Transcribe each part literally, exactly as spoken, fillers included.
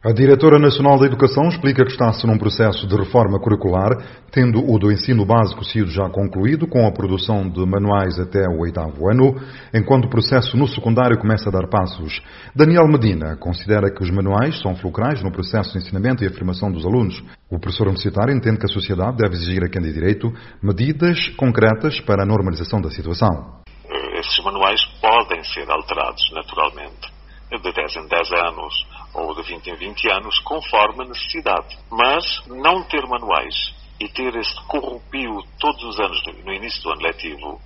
A Diretora Nacional da Educação explica que está-se num processo de reforma curricular, tendo o do ensino básico sido já concluído, com a produção de manuais até o oitavo ano, enquanto o processo no secundário começa a dar passos. Daniel Medina considera que os manuais são fulcrais no processo de ensinamento e afirmação dos alunos. O professor universitário entende que a sociedade deve exigir a quem tem direito medidas concretas para a normalização da situação. Esses manuais podem ser alterados naturalmente, de dez em dez anos ou de vinte em vinte anos, conforme a necessidade. Mas não ter manuais e ter este corrupio todos os anos no início do ano letivo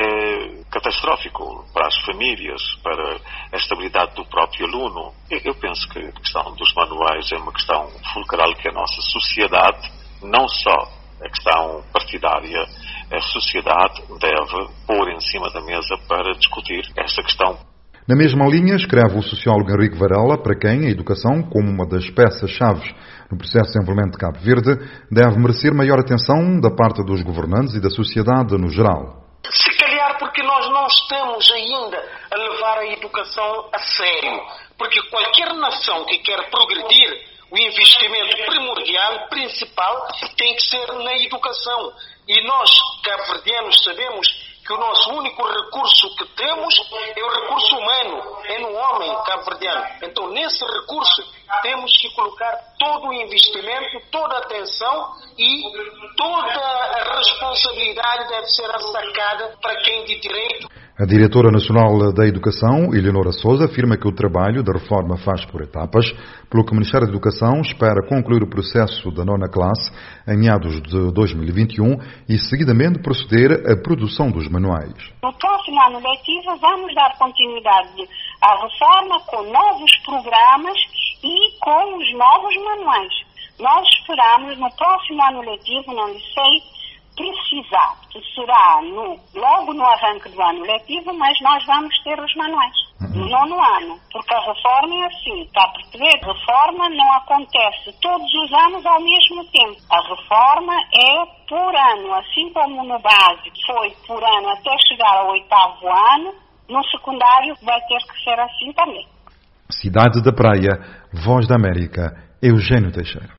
é catastrófico para as famílias, para a estabilidade do próprio aluno. Eu penso que a questão dos manuais é uma questão fulcral que a nossa sociedade, não só a questão partidária, a sociedade deve pôr em cima da mesa para discutir esta questão. Na mesma linha, escreve o sociólogo Henrique Varela, para quem a educação, como uma das peças-chave no processo de desenvolvimento de Cabo Verde, deve merecer maior atenção da parte dos governantes e da sociedade no geral. Se calhar porque nós não estamos ainda a levar a educação a sério. Porque qualquer nação que quer progredir, o investimento primordial, principal, tem que ser na educação. E nós, cabo-verdianos, sabemos que o nosso único recurso que temos é o recurso humano, é no homem cabo-verdiano. Então, nesse recurso, temos que colocar todo o investimento, toda a atenção e toda a responsabilidade deve ser assacada para quem de direito. A Diretora Nacional da Educação, Eleonora Sousa, afirma que o trabalho da reforma faz por etapas, pelo que o Ministério da Educação espera concluir o processo da nona classe em meados de dois mil e vinte e um e, seguidamente, proceder à produção dos manuais. No próximo ano letivo, vamos dar continuidade à reforma com novos programas e com os novos manuais. Nós esperamos, no próximo ano letivo, não sei precisar, que será no, logo no arranque do ano letivo, mas nós vamos ter os manuais no uhum. nono ano, porque a reforma é assim, está a perceber? A reforma não acontece todos os anos ao mesmo tempo. A reforma é por ano, assim como no básico foi por ano até chegar ao oitavo ano, no secundário vai ter que ser assim também. Cidade da Praia, Voz da América, Eugênio Teixeira.